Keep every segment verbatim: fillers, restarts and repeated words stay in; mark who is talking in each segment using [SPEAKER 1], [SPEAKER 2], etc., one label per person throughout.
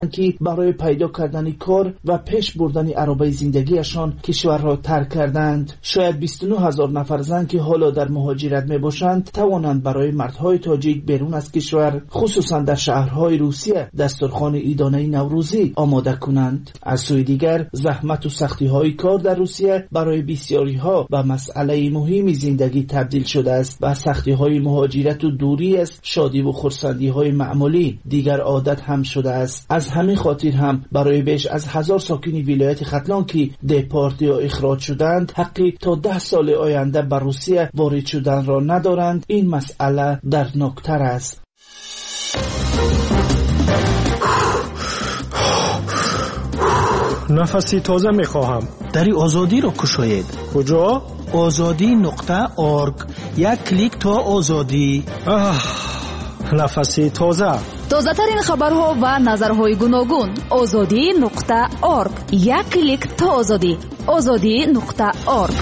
[SPEAKER 1] که برای پیدا کردن کار و پیش بردن عربه زندگیشان کشور را ترک کردند. شاید بیست و نه هزار نفر زن که حالا در مهاجرت می باشند توانند برای مردهای تاجیک بیرون از کشور، خصوصا در شهرهای روسیه، دسترخوان عیدانه نوروزی آماده کنند. از سوی دیگر زحمت و سختی های کار در روسیه برای بسیاری ها به مسئله مهمی زندگی تبدیل شده است و سختی های مهاجرت و دوری از شادی و خرسندی های معمولی دیگر عادت هم شده است. از همین خاطر هم برای بیش از هزار ساکن ولایت ختلان که دپورت یا اخراج شدند حقی تا ده سال آینده بر روسیه وارد شدن را ندارند. این مسئله دردناکتر است.
[SPEAKER 2] نفسی تازه میخواهم.
[SPEAKER 3] دری آزادی را کشاید.
[SPEAKER 2] کجا؟
[SPEAKER 3] آزادی نقطه آرگ. یک کلیک تا آزادی.
[SPEAKER 2] آه، نفسی تازه.
[SPEAKER 4] تازه ترین خبرها و نظرهای گوناگون. آزادی نقطه آرگ. یک کلیک تا آزادی. آزادی نقطه آرگ.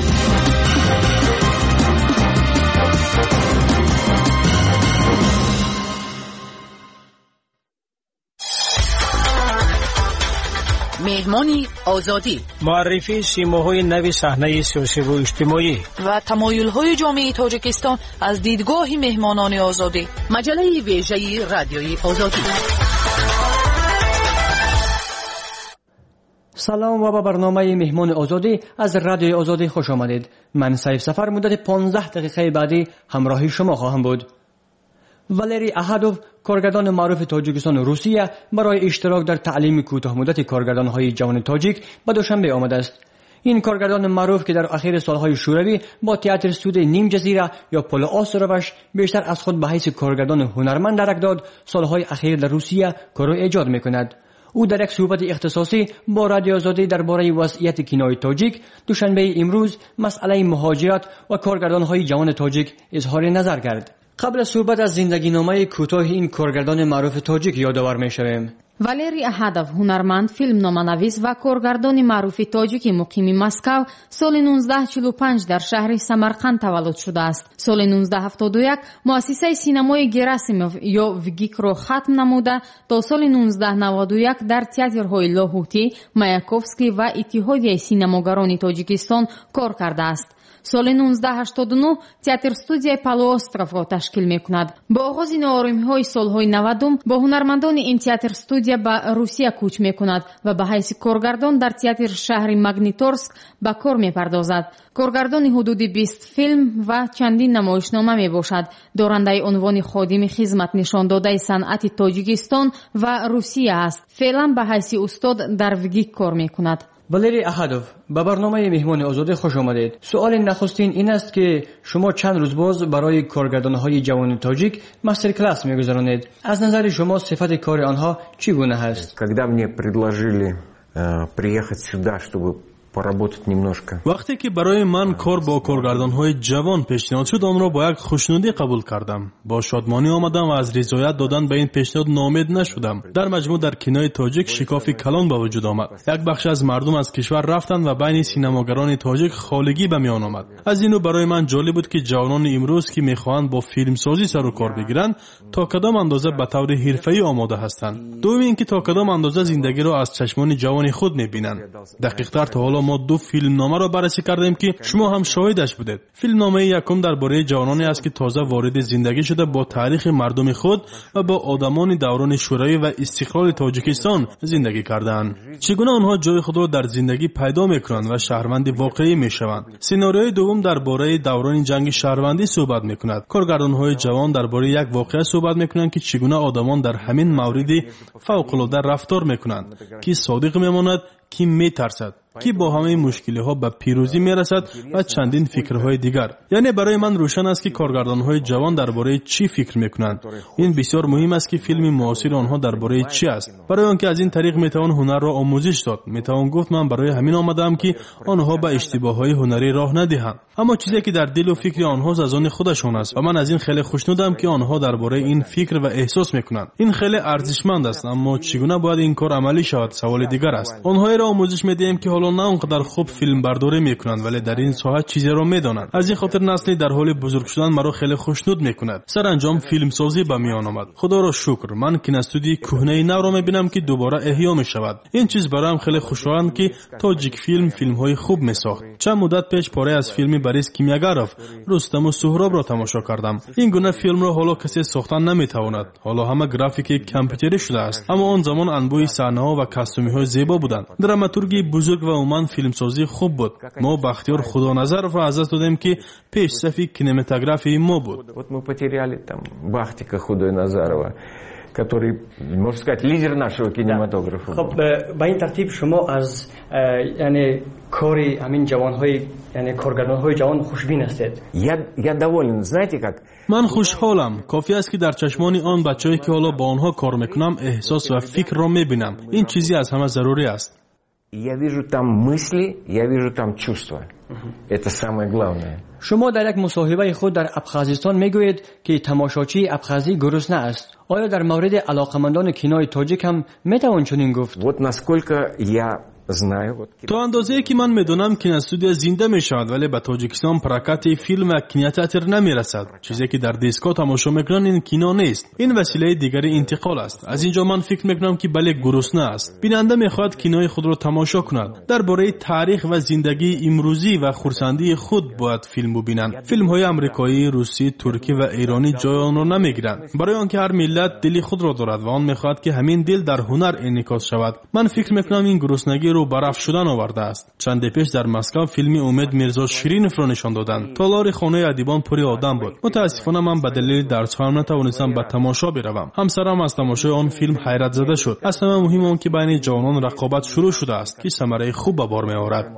[SPEAKER 5] مهمانی آزادی،
[SPEAKER 2] معرفی سیماهای نوی صحنه سیاسی و اجتماعی
[SPEAKER 5] و تمایل‌های جامعه تاجیکستان از دیدگاه مهمانان آزادی. مجله ویژه رادیوی آزادی.
[SPEAKER 6] سلام و به برنامه مهمان آزادی از رادیوی آزادی خوش آمدید. من سیف سفر مدت پانزده دقیقه بعدی همراهی شما خواهم بود. والری احدوف، کارگردان معروف تاجیکستان و روسیه، برای اشتراک در تعلیم کوتاه مدت کارگردان‌های جوان تاجیک به دوشنبه آمده است. این کارگردان معروف که در اخیر سالهای شوروی با تئاتر استودیو نیم جزیره یا پل آستروش بیشتر از خود به حیث کارگردان هنرمند درک داد، سالهای اخیر در روسیه کار ایجاد می‌کند. او در یک صحبت اختصاصی با رادیو آزادی درباره وضعیت کینوی تاجیک دوشنبه امروز مسئله مهاجرت و کارگردان‌های جوان تاجیک اظهار نظر کرد. قبل از صحبت از زندگی نامه کوتاه این کارگردان معروف تاجیک یادآور می‌شویم.
[SPEAKER 7] والری احدوف، هنرمند، فیلمنامه‌نویس و کارگردان معروف تاجیک مقیم مسکو، سال نوزده چهل و پنج در شهر سمرقند تولد شده است. سال نوزده هفتاد و یک مؤسسه سینمای گراسیموف یا وگیک را ختم نموده تا سال نوزده نود و یک در تئاترهای لاهوتی، مایاکوفسکی و اتحادیه سینماگران تاجیکستان کار کرده است. سال نوزده هشتاد و نه تئاتر استودیو پالوостرов را تشکیل می‌کند. با آغاز نوآرامی‌های سال‌های نودم با هنرمندان این تئاتر استودیو به روسیه کوچ می‌کند و به حیث کارگردان در تئاتر شهر ماگنیتورسک به کار می‌پردازد. کارگردان حدود بیست فیلم و چندین نمایشنامه میباشد. دارنده عنوان خادم خدمت نشان داده صنعت تاجیکستان و روسیه است. فعلا به حیث استاد در وگیک کار می‌کند.
[SPEAKER 6] والری احدوف، به برنامه مهمان آزادی خوش آمدید. سوال نخستین این است که شما چند روز باز برای کارگردان‌های جوان تاجیک مستر کلاس می‌گذرانید. از نظر شما صفت کار آنها چگونه است؟
[SPEAKER 8] Когда мне предложили приехать сюда, чтобы поработать немножко.
[SPEAKER 9] وقتی که برای من کار با کارگردان‌های جوان پیشنهاد شد، آن را با یک خوشنودی قبول کردم. با شادمانی آمدم و از رضایت دادن به این پیشنهاد ناامید نشدم. در مجموع در کینوی تاجیک شکافی کلان به وجود آمد. یک بخش از مردم از کشور رفتند و بین سینماگران تاجیک خالگی به میان آمد. از اینو برای من جالب بود که جوانان امروز که می‌خواهند با فیلمسازی سر و کار بگیرند، تا کدام اندازه به طور حرفه‌ای آماده هستند. دوم اینکه تا کدام اندازه زندگی را از چشمان جوان خود می‌بینند. دقیق‌تر تا حالا ما دو فیلم نامه را بررسی کردیم که شما هم شاهدش بودید. فیلم نامه یکم درباره جوانانی است که تازه وارد زندگی شده با تاریخ مردم خود و با آدمان دوران شوروی و استقلال تاجیکستان زندگی کردند. چگونه آنها جای خود را در زندگی پیدا میکنند و شهروند واقعی میشوند. سناریوی دوم درباره دوران جنگ شهروندی صحبت میکند. کارگردان‌های جوان درباره یک واقعه صحبت میکنند که چگونه آدمان در همین موردی فوق‌العاده رفتار میکنند، کی صادق میماند، کی میترسد، کی با همه مشکلی ها به پیروزی میرسد و چندین فکرهای دیگر. یعنی برای من روشن است که کارگردان‌های جوان درباره چی فکر میکنند. این بسیار مهم است که فیلم معاصر آنها درباره چی است، برای آنکه از این طریق میتوان هنر را آموزش داد. میتوان گفت من برای همین آمدم که آنها به اشتباههای هنری راه ندهند، اما چیزی که در دل و فکر آنها از آن خودشان است و من از این خیلی خوشنودم که آنها درباره این فکر و احساس میکنند. این خیلی ارزشمند است، اما چگونه باید این کار عملی شود سوال دیگر است. آنها را آموزش میدهیم که حالا سالان نه اونقدر خوب فیلم برداری میکنند ولی در این ساحه چیزی را میدانند. از این خاطر نسلی در حال بزرگ شدن مرا خیلی خوشنود میکند. سرانجام فیلم سازی به میان آمد. خدا را شکر من کینوستودیوی کهنه نو را میبینم که دوباره احیا میشود. این چیز برایم خیلی خوشایند که تاجیک فیلم فیلم های خوب میساخت. چند مدت پیش پاره از فیلم بریز کیمیاگرов رستم و سهراب را تماشا کردم. این گونه فیلم را حالا کسی ساختن نمیتواند. حالا همه گرافیک کامپیوتری شده است. اما آن زمان انبوه صحنه ها و کاستومی های زیبا بودند. دراماتورگی بزرگ و عموما فیلم سازی خوب بود. ما بختیار خدا نظر را از دست دادیم که پیش صفی کینماتوگرافی ما بود.
[SPEAKER 8] Вот мы потеряли там Бахтика Худой-Назарова, который, можно сказать, лидер нашего кинематографа.
[SPEAKER 6] خب به این ترتیب شما از یعنی کاری همین جوان‌های یعنی کارگردان‌های جوان خوشبین هستید.
[SPEAKER 8] Я я доволен, знаете как?
[SPEAKER 9] من خوشحالم. کافی است که در چشمان آن بچه‌ای که حالا با آنها کار میکنم احساس و فکر را میبینم. این چیزی از همه ضروری است.
[SPEAKER 8] Я вижу там мысли, я вижу там чувства. Это самое главное.
[SPEAKER 6] شما در یک مصاحبه خود در ابخازستان میگویید که تماشاچی ابخازی گرسنه است. آیا در مورد علاقمندان کینوی تاجیک هم میتوان چنین گفت؟
[SPEAKER 8] Вот насколько я знаю.
[SPEAKER 9] تا اندازه‌ای که من میدونم کینوستودیو زنده میشود ولی به تاجیکستان پرکات فیلم و کینوتئاتر نمیرسد. چیزی که در دیسکو تماشا میکنن این کینو نیست. این وسیله دیگری انتقال است. از اینجا من فکر میکنم که بله گرسنه است. بیننده میخواهد کینوی خود را تماشا کند. درباره تاریخ و زندگی امروزی و خرسندی خود باید فیلم ببینند. فیلم های آمریکایی، روسی، ترکی و ایرانی جای آن را نمیگیرند. برای آنکه هر ملت دلی خود را دارد و آن میخواهد که همین دل در هنر انعکاس شود. من فکر میکنم این گرسنگی رو برف شدن آورده است. چند پیش در مسکو فیلمی امید میرزا شیرینوف را نشان دادند. تالار خانه ادیبان پری آدم بود. متاسفانه من به دلیل درس‌هایم نتوانستم به تماشا بروم. همسرم از تماشای آن فیلم حیرت زده شد. از همه مهم آن که بین جوانان رقابت شروع شده است که ثمره خوب به بار می‌آورد.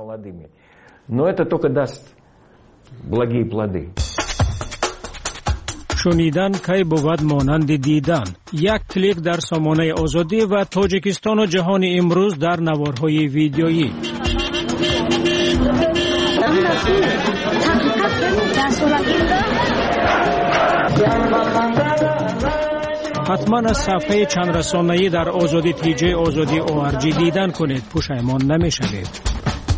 [SPEAKER 8] Но это только даст благие плоды.
[SPEAKER 2] شنیدن کی بود مانند دیدن. یک کلیک در سامانه آزادی و تاجیکستان و جهان امروز در نوارهای ویدیویی. حتما از صفحه چند رسانه‌ای در آزادی تی جی آزادی او آر جی دیدن کنید. پشیمان نمی‌شوید.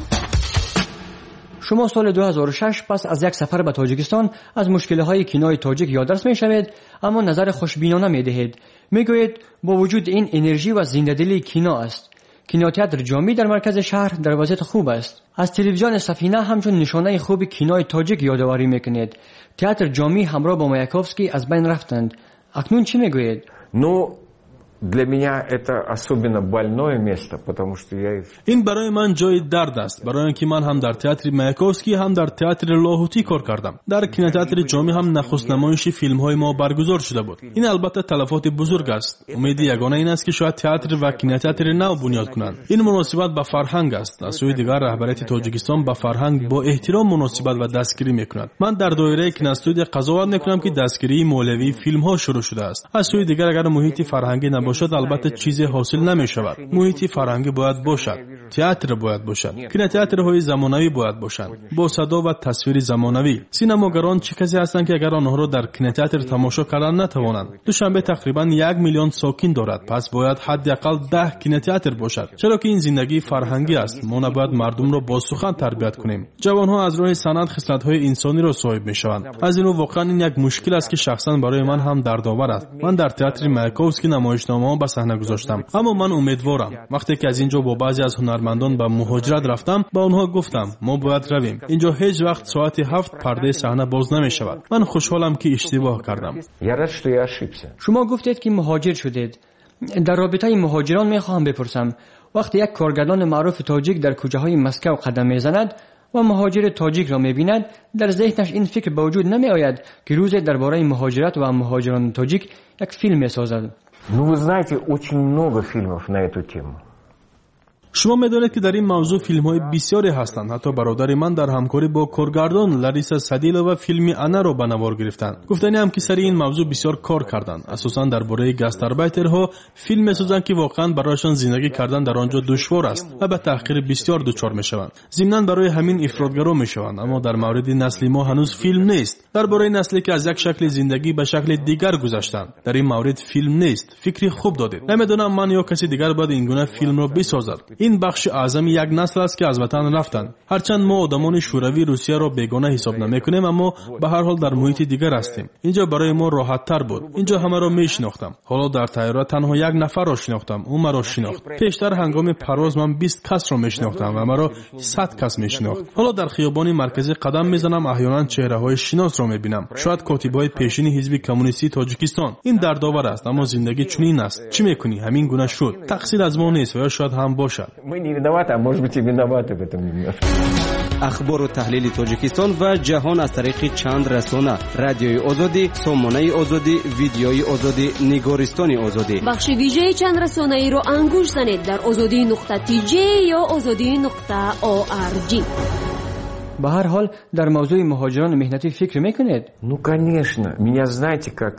[SPEAKER 6] شما سال دو هزار و شش پس از یک سفر به تاجیکستان از مشکل‌های کینوی تاجیک یادرس می‌شوید اما نظر خوشبینانه می‌دهید. می‌گویید با وجود این انرژی و زنده‌دلی کینو است. کینوتئاتر جامی در مرکز شهر در وضعیت خوب است. از تلویزیون سفینه همچون نشانه خوب کینوی تاجیک یادآوری می‌کنید. تئاتر جامی همراه با مایاکوفسکی از بین رفتند. اکنون چی می‌گویید؟
[SPEAKER 8] Ну, для меня это особенно больное место, потому что я
[SPEAKER 9] این برای من جای درد است. برای اینکه من هم در تئاتر مایاکوفسکی هم در تئاتر لاهوتی کار کردم. در کینوتئاتر جامی هم نخست نمایش فیلم های ما برگزار شده بود. این البته تلفات بزرگ است. امید یگانه این است که شاید تئاتر و کینوتئاتر نو بنیاد کنند. این مناسبت به فرهنگ است. از سوی دیگر رهبریت تاجیکستان به فرهنگ با احترام مناسبت و دستگیری میکند. من در دایره کینوستودیو قضاوت میکنم که دستگیری مولوی فیلم ها شروع شده است. از سوی دیگر اگر محیط فرهنگی نباشد البته چیزی حاصل نمی شود. محیط فرهنگی باید باشد. تئاتر باید باشد. کینوتئاترهای زمانوی باید باشند. با صدا و تصویر زمانوی. سینماگران چه کسی هستند که اگر آنها را در کینوتئاتر تماشا کردن نتوانند؟ دوشنبه تقریبا یک میلیون ساکن دارد. پس باید حداقل ده کینوتئاتر باشد. چرا که این زندگی فرهنگی است. ما نباید مردم را با سخن تربیت کنیم. جوانها از راه صنعت خصلت‌های انسانی را صاحب میشوند. از این رو واقعا این یک مشکل است که شخصا برای من هم دردآور است. من در تئاتر مایاکوفسکی نمایشنامه‌ها به صحنه گذاشتم. اما من امیدوارم وقتی که از اینجا با بعضی از هنرمندان به مهاجرت رفتم با آنها گفتم ما باید رویم. اینجا هیچ وقت ساعت هفت پرده صحنه باز نمی شود. من خوشحالم که اشتباه کردم.
[SPEAKER 6] شما گفتید که مهاجر شدید. در رابطه مهاجران میخواهم بپرسم وقتی یک کارگردان معروف تاجیک در کوچه‌های مسکو قدم میزند و مهاجر تاجیک را میبیند در ذهنش این فکر به وجود نمی آید که روزی درباره مهاجرت و مهاجران تاجیک یک فیلم میسازد؟
[SPEAKER 8] Ну, вы знаете, очень много фильмов на эту тему.
[SPEAKER 9] شما میدونید که در این موضوع فیلم های بسیاری هستند. حتی برادر من در همکاری با کارگردان لاریسا سادیلو و فیلم انا را به نوار گرفتند. گفتنی هم که سر این موضوع بسیار کار کردند. اساساً درباره گاستاربایترها فیلم میسازند که واقعا برایشان زندگی کردن در آنجا دشوار است و به تحقیر بسیار دچار میشوند. ضمناً برای همین افراطگرا میشوند. اما در مورد نسل ما هنوز فیلم نیست. درباره نسلی که از یک شکل زندگی به شکل دیگر گذشتند. در این مورد فیلم نیست. فکری خوب دادید. نمیدونم من یا کسی دیگر باید این گونه فیلم را بسازد. این بخش اعظم یک نسل است که از وطن رفتند. هرچند ما آدمان شوروی روسیه را بیگانه حساب نمیکنیم، اما به هر حال در محیط دیگر هستیم. اینجا برای ما راحت تر بود. اینجا همه را میشناختم. حالا در طیاره تنها یک نفر را شناختم، اون مرا شناخت. پیشتر هنگام پرواز من بیست کس را میشناختم و مرا صد کس میشناخت. حالا در خیابان مرکزی قدم میزنم، احیانا چهره های شناس را میبینم. شاید کاتبای پیشین حزب کمونیستی تاجیکستان. این دردآور است، اما زندگی چنین است. چی میکنی؟ همین گونه شد. تقصیر از ما نیست و یا شاید هم باشد.
[SPEAKER 10] اخبار و تحلیل تاجیکستان و جهان از طریق چند رسانه: رادیوی آزادی، سامانه آزادی، ویدیوی آزادی، نگارستان آزادی.
[SPEAKER 11] بخش ویژه چند رسانه ای رو انگوش زنید در آزادی نقطه تی جی یا آزادی نقطه او آر جی.
[SPEAKER 6] به هر حال در موضوع مهاجران مهنتی فکر میکنید؟
[SPEAKER 8] Ну, конечно. Меня знаете, как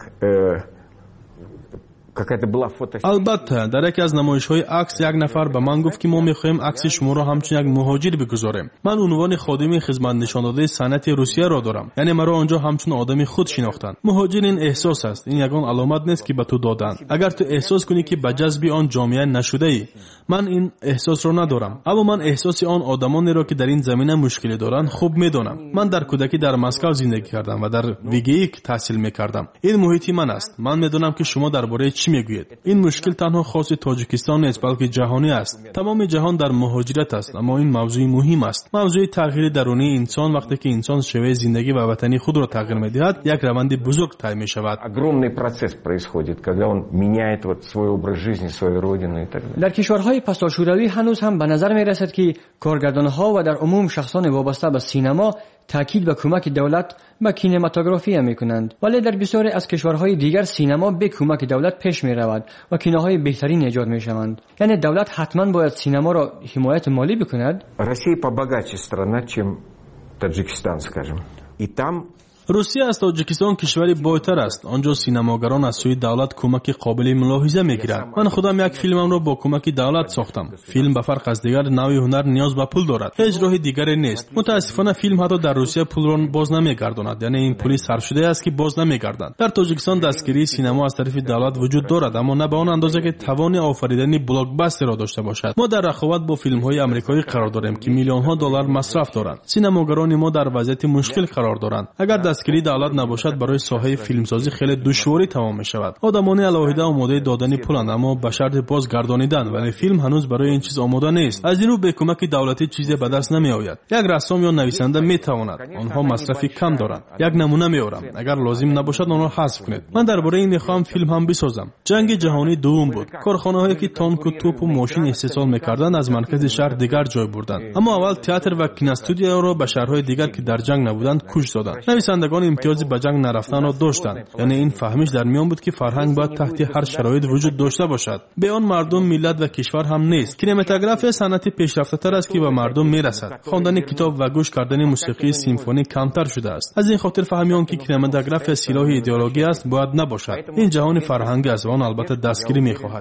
[SPEAKER 9] البته در یکی از نمایش‌های عکس یک نفر به من گفت که ما می‌خوایم عکس شما را همچون یک مهاجر بگذاریم. من عنوان خادم خدمت نشان‌داده صنعت روسیه را دارم، یعنی مرا آنجا همچون آدم خود شناختند. مهاجر این احساس است، این یگان علامت نیست که به تو دادند. اگر تو احساس کنی که به جذب آن جامعه نشده ای، من این احساس را ندارم، اما من احساس آن آدمانی را که در این زمینه مشکلی دارند خوب می‌دانم. من در کودکی در مسکو زندگی کردم و در ویگیک تحصیل می‌کردم. این محیط من است. من می‌دانم که شما درباره چی میگویید. این مشکل تنها خاص تاجیکستان نیست، بلکه جهانی است. تمام جهان در مهاجرت است، اما این موضوع مهم است. موضوع تغییر درونی انسان وقتی که انسان شیوه زندگی و وطنی خود را تغییر می‌دهد، یک روند بزرگ طی می‌شود.
[SPEAKER 8] Огромный процесс происходит, когда он меняет вот свой образ жизни, свою родину и так далее.
[SPEAKER 6] در کشورهای پساشوروی هنوز هم به نظر می‌رسد که کارگردان‌ها و در عموم شخصان وابسته به سینما تاکید و کمک دولت به کینماتوگرافی میکنند، ولی در بسیاری از کشورهای دیگر سینما به کمک دولت پیش می رود و کینه‌های بهترین ایجاد می شوند. یعنی دولت حتما باید سینما را حمایت مالی بکند.
[SPEAKER 8] Россия побогаче страна, чем Таджикистан, скажем. И там
[SPEAKER 9] روسیه از تاجیکستان کشوری بالاتر است. آنجا سینماگران از سوی دولت کمک قابل ملاحظه میگیرند. من خودم یک فیلمم را با کمک دولت ساختم. فیلم به فرق از دیگر نوع هنر نیاز به پول دارد. هیچ راه دیگری نیست. متاسفانه فیلم حتی در روسیه پول را باز نمیگرداند. یعنی این پولی صرف شده است که باز نمیگردد. در تاجیکستان دستگیری سینما از طرف دولت وجود دارد، اما نه به آن اندازه که توان آفریدن بلاکباستر را داشته باشد. ما در رقابت با فیلم‌های آمریکایی قرار داریم که میلیون‌ها دلار مصرف دارند. سینماگران ما در وضعیت مشکل قرار دارند. اگر دستگیری دولت نباشد، برای ساحه فیلمسازی خیلی دشواری تمام می‌شود. آدمان علاوه آماده دادن پولند، اما به شرط بازگردانیدن، ولی فیلم هنوز برای این چیز آماده نیست. از این رو به کمک دولتی چیزی به دست نمی‌آید. یک رسام یا نویسنده می‌تواند، آنها مصرفی کم دارند. یک نمونه می‌آورم، اگر لازم نباشد آن را حذف کنید. من درباره این می‌خواهم فیلم هم بسازم. جنگ جهانی دوم بود. کارخانه‌هایی که تانک و توپ و ماشین استحصال می‌کردند از مرکز شهر دیگر جای بردند. اما اول تئاتر و کینوستودیو را به شهرهای دیگر که در جنگ نبودند کش دادند. نویسندگان امتیاز به جنگ نرفتن را داشتند. یعنی این فهمیش در میان بود که فرهنگ باید تحت هر شرایط وجود داشته باشد. به آن مردم، ملت و کشور هم نیست. کینماتوگراف صنعت پیشرفته‌تر است که به مردم میرسد. خواندن کتاب و گوش کردن موسیقی سیمفونی کمتر شده است. از این خاطر فهمیدم که کینماتوگراف سلاح ایدئولوژی است، باید نباشد. این جهان فرهنگ است و آن البته دستگیری می‌خواهد.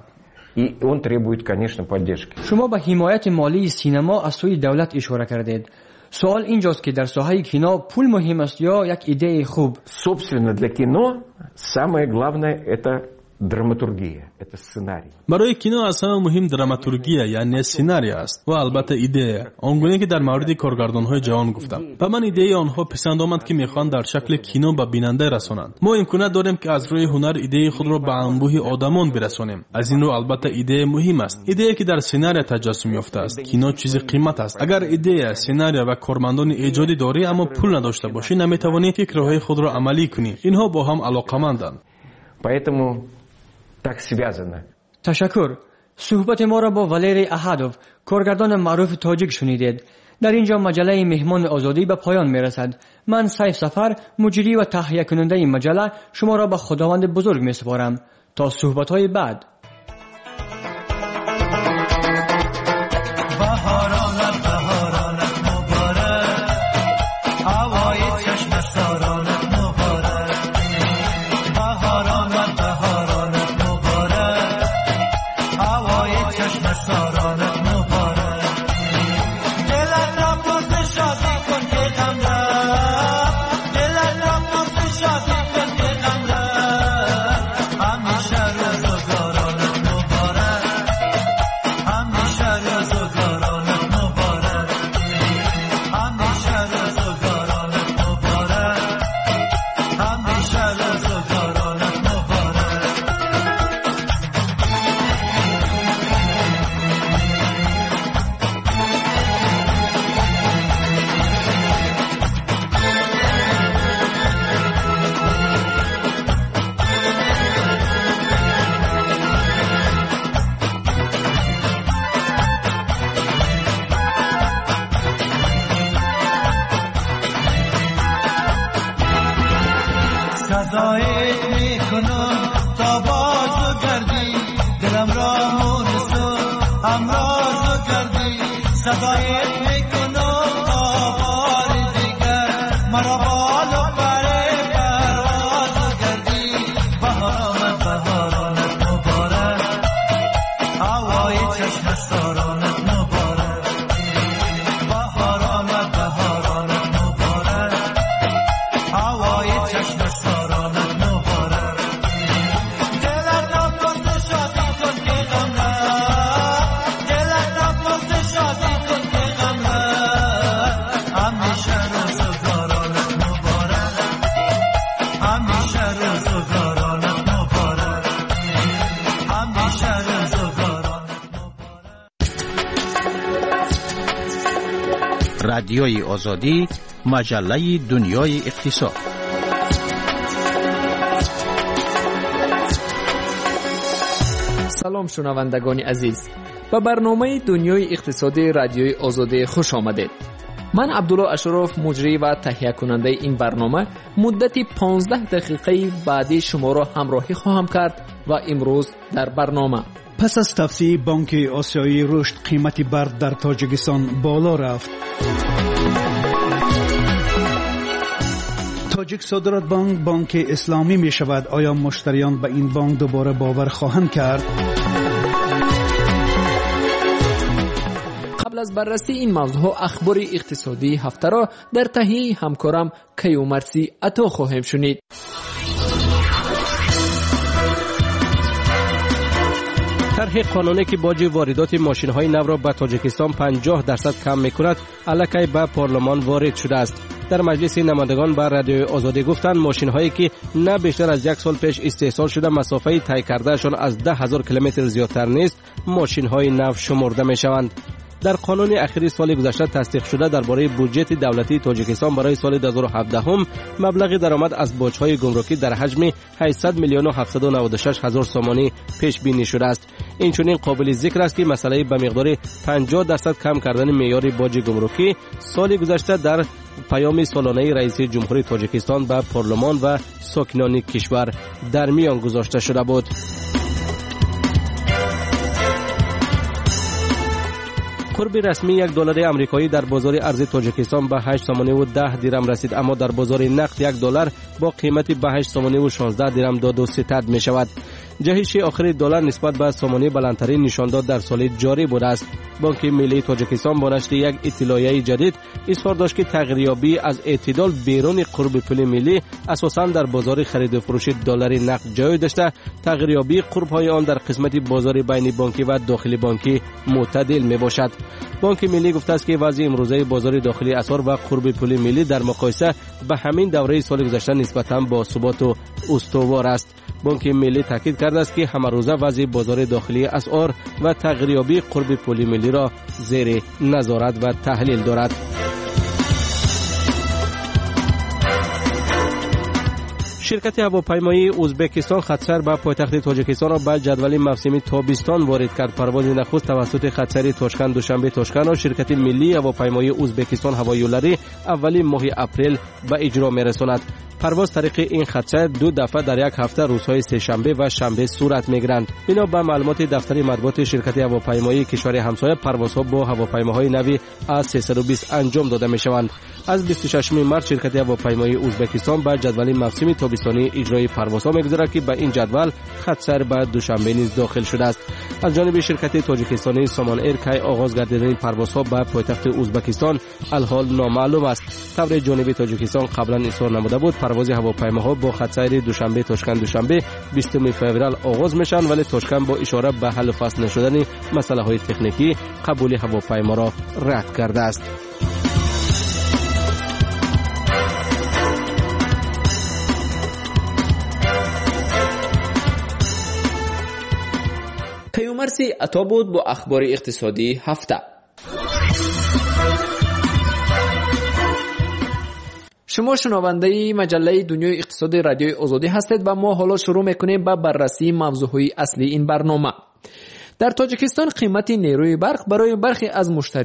[SPEAKER 6] شما به حمایت مالی سینما از سوی دولت اشاره کردید. سوال اینجاست که در ساحه کینو پول مهم است یا یک ایده خوب؟
[SPEAKER 8] Собственно, для кино самое главное это دراماتورگیه، это سناریو.
[SPEAKER 9] برای کینو اصلا مهم دراماتورگیه، یعنی سناریو است و البته ایده. آنگونه که در مورد کارگردان‌های جوان گفتم، و من ایده آنها پسند آمد که میخوان در شکل کینو به بیننده رسانند. ما امکانات داریم که از روی هنر ایده خود را به انبوه آدمان برسانیم. از این رو البته ایده مهم است. ایده که در سناریو تجسم یافته است. کینو چیز قیمت است. اگر ایده، سناریو و کارمندان ایجادی داری اما پول نداشته باشی، نمیتوانی فکرهای خود را عملی کنی. اینها با هم علاقه‌مندند.
[SPEAKER 8] Поэтому так связано.
[SPEAKER 6] تشکر. صحبت ما را با والری احدوف، کارگردان معروف تاجیک شنیدید. در اینجا مجله مهمان آزادی به پایان می رسد. من سیف سفر، مجری و تهیه کننده این مجله، شما را به خداوند بزرگ می سپارم. تا صحبت های بعد.
[SPEAKER 12] همیشه روزگارانت مبارک، همیشه روزگارانت همراز کردی صدای میکنم آوار دیگر مرا بالا بره پرواز کردی بهاران بهارانت مبارک هوای چشم سارانت مبارک بهاران بهارانت مبارک هوای چشم سارانت مبارک دلت نکن شادی کن که غم دلت نکن شادی کن که غم همیشه روزگارانت مبارک همیشه روزگارانت مبارک همیشه روزگارانت
[SPEAKER 3] رادیوی آزادی، مجله دنیای اقتصاد.
[SPEAKER 13] سلام شنوندگان عزیز، به برنامه دنیای اقتصادی رادیوی آزادی خوش آمدید. من عبدالله اشرف مجری و تهیه کننده این برنامه مدت پانزده دقیقه بعدی شما را همراهی خواهم کرد و امروز در برنامه
[SPEAKER 14] پس از توسعه بانک آسیایی رشد قیمت برق در تاجیکستان بالا رفت. تاجیک صادرات بانک بانک اسلامی می شود. آیا مشتریان به این بانک دوباره باور خواهند کرد؟
[SPEAKER 13] قبل از بررسی این موضوع اخبار اقتصادی هفته را در تهیه همکارم کیومرثی عطا خواهیم شنید.
[SPEAKER 15] طرح قانونی که باج واردات ماشین‌های نو را به تاجیکستان پنجاه درصد کم می‌کند الکی به پارلمان وارد شده است. در مجلس نمایندگان به رادیوی آزادی گفتند ماشین‌هایی که نه بیشتر از یک سال پیش استحصال شده مسافه طی کردهشان از ده هزار کیلومتر زیادتر نیست ماشین‌های نو شمرده می‌شوند. در قانون اخیری سال گذشته تصدیق شده درباره بودجه دولتی تاجیکستان برای سال دو هزار و هفده هم مبلغ درآمد از باج‌های گمرکی در حجم هشتصد میلیون و هفتصد و نود و شش هزار سومانی پیش بینی شده است. این چنین قابل ذکر است که مسئله به مقدار پنجاه درصد کم کردن معیار باج گمرکی سال گذشته در پیام سالانه رئیس جمهوری تاجیکستان به پارلمان و ساکنان کشور در میان گذاشته شده بود. قرب رسمی یک دلار آمریکایی در بازار ارز تاجیکستان به هشت سومانی و ده درم رسید، اما در بازار نقد یک دلار با قیمت به هشت سومانی و شانزده درم داد و ستد می شود. جهش آخر دلار نسبت به سومانی بلندترین نشان داد در سال جاری بوده است. بانک ملی تاجیکستان با نشر یک اطلاعیه جدید اظهار داشت که تغییریابی از اعتدال بیرون قرب پول ملی اساساً در بازار خرید و فروش دلار نقد جای داشته، تغییریابی قرب‌های آن در قسمت بازار بین بانکی و داخلی بانکی معتدل می باشد. بانک ملی گفته است که وضع امروزه بازار داخلی اسعار و قرب پول ملی در مقایسه به همین دوره سال گذشته نسبتاً با ثبات و استوار است. بانک ملی تاکید کرده است که همه روزه وضع بازار داخلی اسعار و تغییریابی قرب پول ملی را زیر نظارت و تحلیل دارد. شرکت هواپیمایی ازبکستان خطسر به پایتخت تاجیکستان را به جدول موسمی تابستان وارد کرد. پرواز نخست توسط خطسر تاشکند دوشنبه تاشکند و شرکت ملی هواپیمایی ازبکستان هوایولری اولی ماه اپریل به اجرا می‌رساند. پرواز طریق این خطسر دو دفعه در یک هفته روزهای سه شنبه و شنبه صورت می‌گیرند. بنا به معلومات دفتر مطبوعات شرکت هواپیمایی کشور همسایه پروازها با هواپیماهای نوی از سیصد و بیست انجام داده می‌شوند. از بیست و ششم مارس شرکت هواپیمایی ازبکستان به جدول موسمی تابستانی اجرای پروازها می‌گذارد که به این جدول خطسر به دوشنبه نیز داخل شده است. از جانب شرکت تاجیکستانی سامان ایر که آغاز گردیدن پروازها به پایتخت ازبکستان الحال نامعلوم است. طور جانب تاجیکستان قبلا اظهار نموده بود پرواز هواپیماها با خطسر دوشنبه تاشکند دوشنبه بیستم فوریه آغاز میشن، ولی تاشکند با اشاره به حل فصل نشدن مسائل تکنیکی قبول هواپیما را رد کرده است.
[SPEAKER 13] کیومرثی عطا بود با اخبار اقتصادی هفته. شما شنونده مجله دنیای اقتصادی رادیوی آزادی هستید و ما حالا شروع میکنیم با بررسی موضوعهای اصلی این برنامه. در تاجیکستان قیمت نیروی برق برای برخی از مشتریان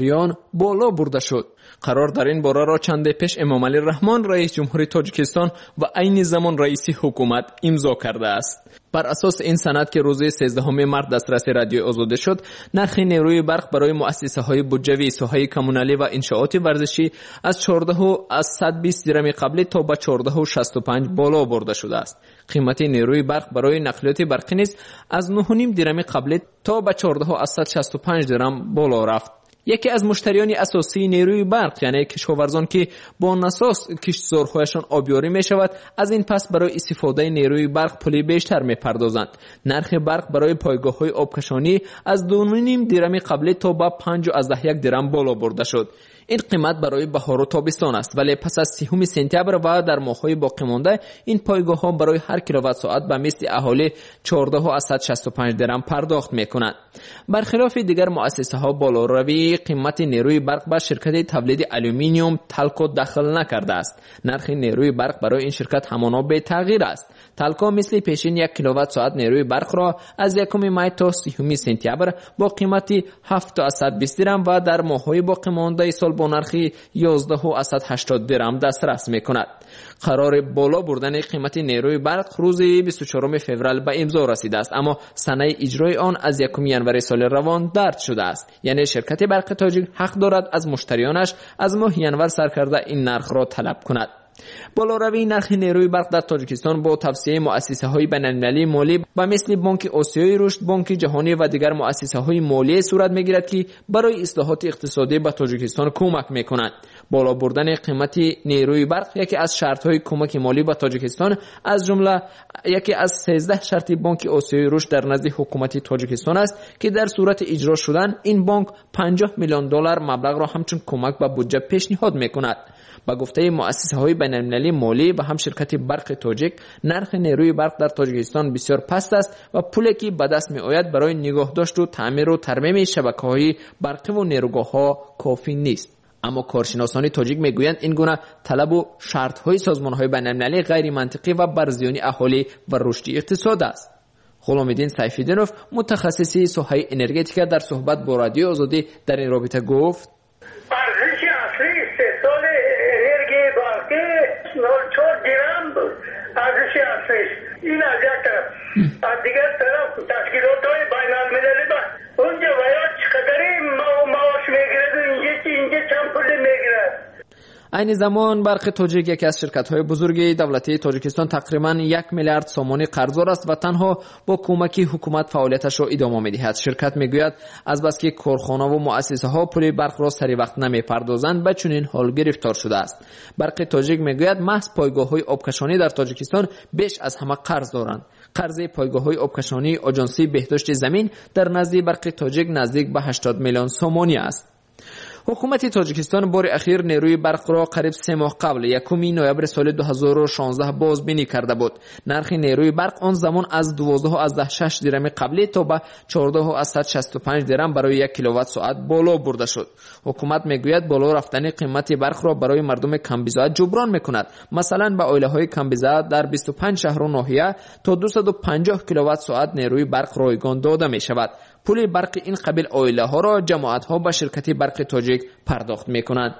[SPEAKER 13] بالا برده شد. قرار در این باره را چند پیش امامعلی رحمان رئیس جمهوری تاجیکستان و عین زمان رئیس حکومت امضا کرده است. بر اساس این سند که روز سیزدهم مارس دسترس رادیوی آزادی شد، نرخ نیروی برق برای مؤسسه های بودجوی، ساحه کمونالی و انشاءات ورزشی از چهارده و صد و بیست درم قبلی تا به چهارده و شصت و پنج بالا برده شده است. قیمت نیروی برق برای نقلیات برقی نیز از نه و نیم درم قبلی تا به چهارده و صد و شصت و پنج درم بالا رفت. یکی از مشتریان اساسی نیروی برق یعنی کشاورزان که با نساس کشتزارهایشان آبیاری می شود، از این پس برای استفاده نیروی برق پول بیشتر می پردازند. نرخ برق برای پایگاه های آبکشانی از دو و نیم درم قبلی تا به پنج و یک درم بالا برده شد. این قیمت برای بهار و تابستان است، ولی پس از سیوم سپتامبر و در ماه‌های باقی مانده این پایگاه‌ها برای هر کیلووات ساعت به مثل اهالی چهارده و صد و شصت و پنج درم پرداخت می‌کنند. برخلاف دیگر مؤسسه‌ها بالاروی قیمت نیروی برق به شرکت تولید آلومینیوم تالکو دخل نکرده است. نرخ نیروی برق برای این شرکت همانا به تغییر است. تالکو مثل پیشین یک کیلووات ساعت نیروی برق را از یکم می تا سیوم سپتامبر با قیمت هفت و صد و بیست درم و در ماه‌های باقی مانده سال با نرخ یازده و صد و هشتاد درم دسترس می‌کند. قرار بالا بردن قیمت نیروی برق روز بیست و چهارم فوریه به امضا رسیده است، اما سنه اجرای آن از یکم ژانویه سال روان درج شده است. یعنی شرکت برق تاجیک حق دارد از مشتریانش از ماه ژانویه سرکرده این نرخ را طلب کند. بالاروی نرخ نیروی برق در تاجیکستان با توسعه مؤسسه‌های بین‌المللی مالی و مثل بانک آسیای رشد، بانک جهانی و دیگر مؤسسه‌های مالی صورت می‌گیرد که برای اصلاحات اقتصادی به تاجیکستان کمک می‌کنند. بالا بردن قیمت نیروی برق یکی از شرط‌های کمک مالی به تاجیکستان از جمله یکی از سیزده شرط بانک آسیای رشد در نزد حکومت تاجیکستان است که در صورت اجرا شدن این بانک پنجاه میلیون دلار مبلغ را همچون کمک به بودجه پیشنهاد می‌کند. با گفته مؤسسه‌های بین‌المللی مالی و هم شرکت برق تاجیک، نرخ نیروی برق در تاجیکستان بسیار پست است و پولی که به دست می‌آید برای نگهداشت و تعمیر و ترمیم شبکه‌های برقی و نیروگاه‌ها کافی نیست. اما کارشناسان تاجیک میگویند این گونه طلب و شرط‌های سازمان‌های بین‌المللی غیر منطقی و بر زیان اهالی و رشد اقتصاد است. غلام‌الدین سیف‌الدینوف متخصص ساحه انرژتیک در صحبت با رادیو آزادی در این رابطه گفت:
[SPEAKER 16] ارزش اصلی استحصال انرژی برقی چهار درم بود. ارزش اصلیش این از یک طرف. از دیگر طرف تشکیلات‌های بین‌المللی با اونجا باید چقدری معاش میگیرد و اینجا چی اینجا چند پولی میگیرد.
[SPEAKER 13] این زمان برق تاجیک یکی از شرکت‌های بزرگ دولتی تاجیکستان تقریباً یک میلیارد سومانی قرضدار است و تنها با کمک حکومت فعالیتش را ادامه می‌دهد. شرکت میگوید از بس که کارخانه و مؤسسه‌ها پول برق را سری وقت نمی‌پردازند به چنین حال گرفتار شده است. برق تاجیک میگوید محض پایگاه‌های آبکشانی در تاجیکستان بیش از همه قرض دارند. قرض پایگاه‌های آبکشانی آژانسی بهداشت زمین در نزد برق تاجیک نزدیک به هشتاد میلیون سومانی است. حکومت تاجیکستان بار اخیر نیروی برق را قریب سه ماه قبل یکم نوامبر سال دو هزار و شانزده بازبینی کرده بود. نرخ نیروی برق آن زمان از دوازده و شش درم قبلی تا به چهارده و صد و شصت و پنج درم برای یک کیلووات ساعت بالا برده شد. حکومت میگوید بالا رفتن قیمت برق را برای مردم کمبزا جبران میکند. مثلا به عائله‌های کمبزا در بیست و پنج شهر و ناحیه تا دویست و پنجاه کیلووات ساعت نیروی برق رایگان داده می شود. پول برق این قبیل عائله ها را جماعت ها به شرکت برق تاجیک پرداخت می کنند.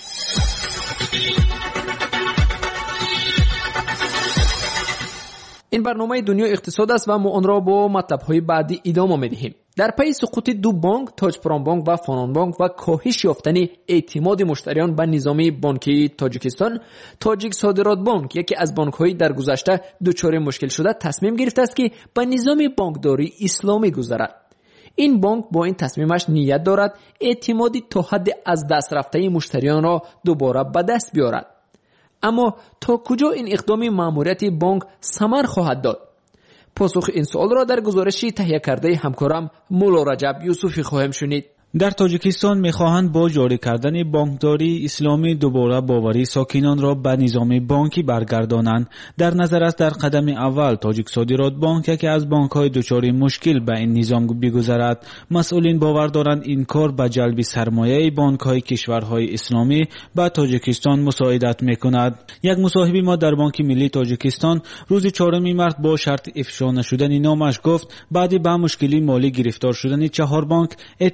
[SPEAKER 13] این برنامه دنیا اقتصاد است و ما آن را با مطلب های بعدی ادامه می دهیم. در پی سقوط دو بانک، تاج پرام بانک و فانان بانک و کاهش یافتن اعتماد مشتریان به نظام بانکی تاجیکستان، تاجیک صادرات بانک یکی از بانک های در گذشته دچار مشکل شده تصمیم گرفته است که به نظام بانکداری اسلامی گذرد. این بانک با این تصمیمش نیت دارد اعتمادی تا حد از دست رفته مشتریان را دوباره به دست بیارد. اما تا کجا این اقدام ماموریت بانک ثمر خواهد داد؟ پاسخ این سوال را در گزارشی تهیه کرده همکارم مولا رجب یوسفی خواهیم شنید.
[SPEAKER 17] در تاجیکستان می‌خواهند با جاری کردن بانکداری اسلامی دوباره باوری ساکنان را به نظام بانکی برگردانند. در نظر است در قدم اول تاجیک صادرات بانک یکی از بانک‌های دچار مشکل به این نظام بگذرد. مسئولین باور دارند این کار به جلب سرمایه بانک‌های کشورهای اسلامی به تاجیکستان مساعدت می‌کند. یک مصاحب ما در بانک ملی تاجیکستان روز چهارم مارس با شرط افشا نشدن نامش گفت بعد به مشکلی مالی گرفتار شدن چهار بانک اعتماد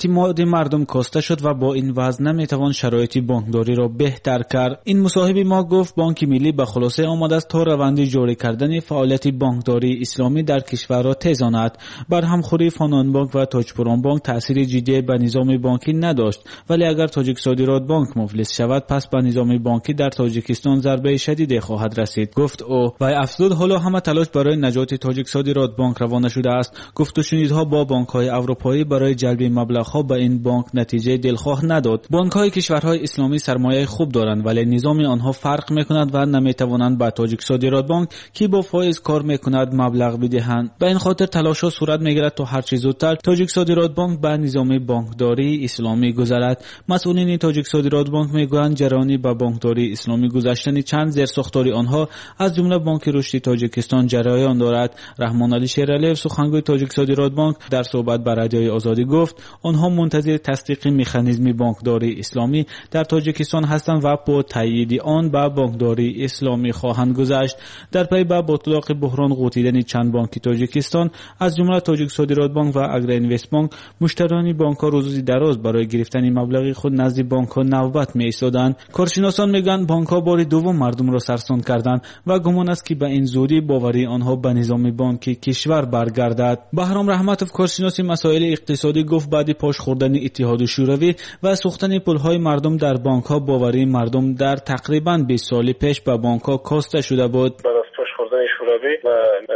[SPEAKER 17] مردم کاسته شد و با این وضع نمیتوان شرایط بانکداری را بهتر کرد. این مصاحبه ما گفت بانک ملی به خلاصه آمده است تا روند جاری کردن فعالیت بانکداری اسلامی در کشور را تیزاند. بر همخوری فنون بانک و تاجپوران بانک تاثیر جدی به نظام بانکی نداشت، ولی اگر تاجیک صادرات بانک مفلس شود پس به نظام بانکی در تاجیکستان ضربه شدید خواهد رسید، گفت او. و افزود حالا همه تلاش برای نجات تاجیک صادرات بانک روانه شده است. گفت و شنیدها با بانک‌های اروپایی برای جلب مبلغ‌ها به این بانک نتیجه دلخواه نداد. بانک‌های کشورهای اسلامی سرمایه خوب دارند ولی نظام آنها فرق می‌کند و نمی‌توانند به تاجیک صادرات بانک که با فایز کار می‌کند مبلغ بدهند. به این خاطر تلاش‌ها صورت می‌گیرد تا هر چه زودتر تاجیک صادرات بانک به نظام بانکداری اسلامی گذرد. مسئولین تاجیک صادرات بانک می‌گویند جریان به بانکداری اسلامی گذشتن چند زیرساختاری آنها از جمله بانک رشد تاجیکستان جریان دارد. رحمان علی شیرعلی‌او سخنگوی تاجیک صادرات بانک در صحبت با رادیوی آزادی گفت آنها منتظر تصدیق مکانیزم بانکداری اسلامی در تاجیکستان هستند و با تایید آن به بانکداری اسلامی خواهند گذشت. در پی به اطلاق بحران غوطیدن چند بانک تاجیکستان از جمله تاجیک صادرات بانک و اگرا اینوست بانک، مشتریان بانک‌ها روزی دراز برای گرفتن مبلغ خود نزد بانک‌ها نوبت می‌ایستادند. کارشناسان میگویند بانک‌ها بار دوم مردم را سرسان کردند و گمان است که به این زودی باوری آنها به نظام بانکی کشور برگردد. بهرام رحمتوف کارشناس مسائل اقتصادی گفت بعد پاش خوردن اتحاد شوروی و سوختن پول‌های مردم در بانک‌ها باوری مردم در تقریباً بیست سال پیش به بانک‌ها کاسته شده بود.
[SPEAKER 18] بعد از پاش خوردن شوروی و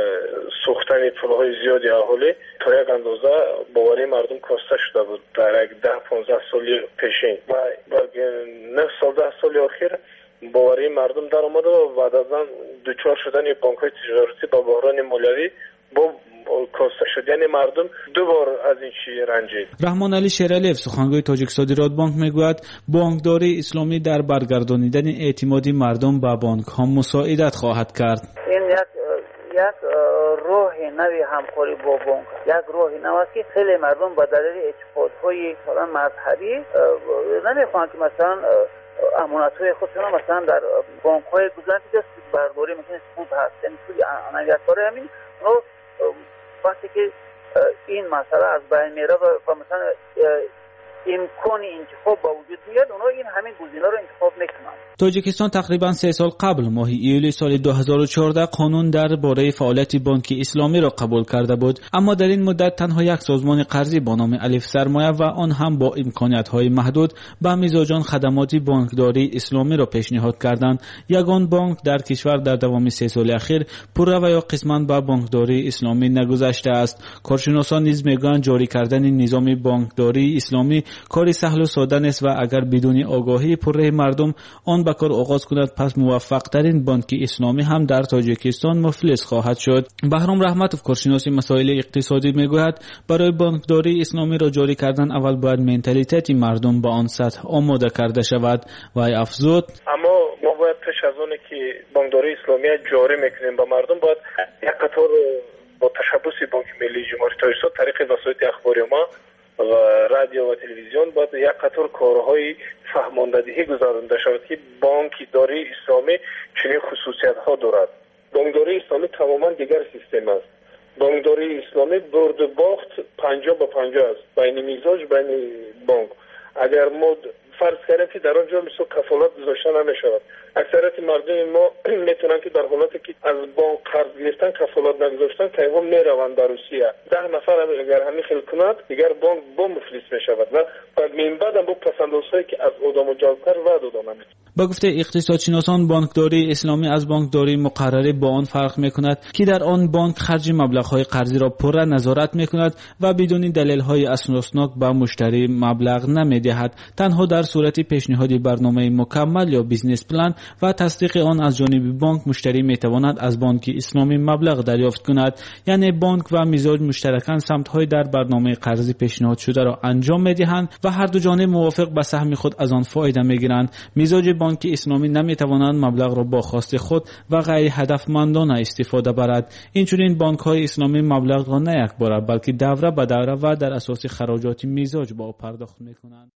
[SPEAKER 18] سوختن پول‌های زیادی اهالی تا یک اندازه باوری مردم کاسته شده بود در یک ده پانزده سال پیشین و نه سال ده سال اخیر باوری مردم در آمده و بعد از آن دچار شدن بانک‌های تجارتی با بحران مالیوی با کاسته شد، یعنی مردم دو بار از این چی رنجید.
[SPEAKER 17] رحمان علی شیرعلی‌او سخنگوی تاجیک صادرات بانک میگوید بانکداری اسلامی در برگردانیدن اعتماد مردم به بانک‌ها مساعدت خواهد کرد.
[SPEAKER 19] این یک یک روح نوی همکاری با بانک، یک روح نوی که خیلی مردم با دلیل اعتقادهای مثلا مذهبی نمیخوان که مثلا امانت‌های خودشون مثلا در بانک‌های گذرنده دست برداری میکنه سود هست، یعنی سود انویت کاره همین رو وقتی که این مسئله از بین میره و مثلا امکان انتخاب با وجود میاد اونا این همین گزینه رو انتخاب میکنن.
[SPEAKER 17] تاجیکستان تقریبا سه سال قبل ماه ایول سال دو هزار و چهارده قانون درباره فعالیت بانک اسلامی را قبول کرده بود، اما در این مدت تنها یک سازمان قرضی با نام الف سرمایه و آن هم با امکانات‌های محدود به میزاجان خدمات بانکداری اسلامی را پیشنهاد کردند. یگان بانک در کشور در دوام سه سال اخیر پوره و یا قسماً به بانکداری اسلامی نگذشته است. کارشناسان نیز میگویند جاری کردن نظام بانکداری اسلامی کاری سهل و ساده نیست و اگر بدون آگاهی پره مردم آن به کار آغاز کند پس موفق ترین بانک اسلامی هم در تاجیکستان مفلس خواهد شد. بهرام رحمتوف کارشناس مسائل اقتصادی میگوید برای بانکداری اسلامی را جاری کردن اول باید منتالیته مردم به آن سطح آماده کرده شود و افزود
[SPEAKER 18] اما ما باید پیش از آن که بانکداری اسلامی جاری میکنیم به مردم باید یک قطار با تشبث بانک ملی جمهوری تاجیکستان طریق وسایل اخباری ما و رادیو و تلویزیون باید یک قطار کارهای فهماندهی گذارنده شود که بانکداری اسلامی چنین خصوصیت ها دارد. بانکداری اسلامی تماما دیگر سیستم است. بانکداری اسلامی برد و باخت پنجاه به پنجاه است بین میزاج بین بانک. اگر ما فرض کردیم که در آنجا مثل کفالت گذاشته نمیشود، اکثریت مردم ما میتونن که در حالتی که از بانک قرض گرفتن کفالت نگذاشتن تایوان میروند در روسیه، ده نفر اگر همین خیل کند دیگر بانک با مفلس میشود و بعد من بعدم با پسندازهایی که از آدم و جالبتر وعده دادن.
[SPEAKER 17] با گفته اقتصادشناسان بانکداری اسلامی از بانکداری مقرره با آن فرق میکند که در آن بانک خرج مبلغ‌های قرضی را پره نظارت میکند و بدون دلیل‌های اساسناک به مشتری مبلغ نمیدهد. تنها در صورت پیشنهاد برنامه مکمل یا بیزنس پلان و تصدیق آن از جانب بانک مشتری میتواند از بانک اسلامی مبلغ دریافت کند. یعنی بانک و میزاج مشترکاً سمت‌های در برنامه قرضی پیشنهاد شده را انجام میدهند و هر دو جانب موافق به سهم خود از آن فایده میگیرند. میزاج بانک اسلامی نمیتوانند مبلغ را با خواست خود و غیر هدفمندانه استفاده برد. اینچنین بانک‌های اسلامی مبلغ را نه یک بار بلکه دوره به دوره و در اساس خراجات میزاج با پرداخت میکنند.